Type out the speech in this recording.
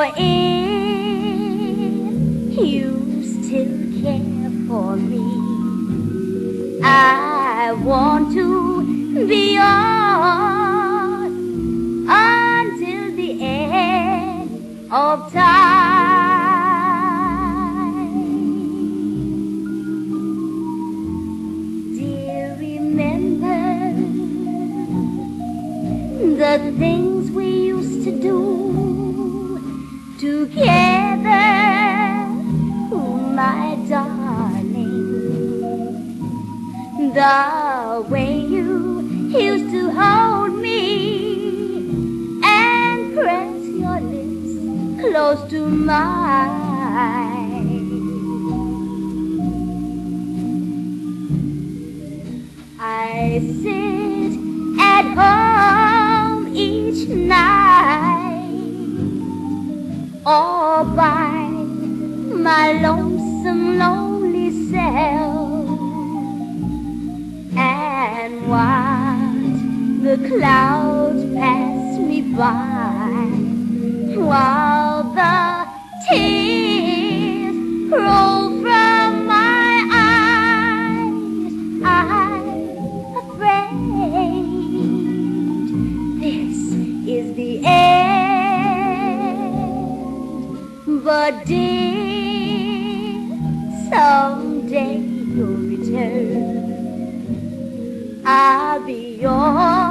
For if you still care for me, I want to be yours until the end of time. Dear, remember the things we used to do together, oh my darling. The way you used to hold me and press your lips close to mine. I sit at home each night all by my lonesome, lonely self, and watch the clouds pass me by, while the tears roll from my eyes. I'm afraid this is the end, but dear, someday you'll return. I'll be yours.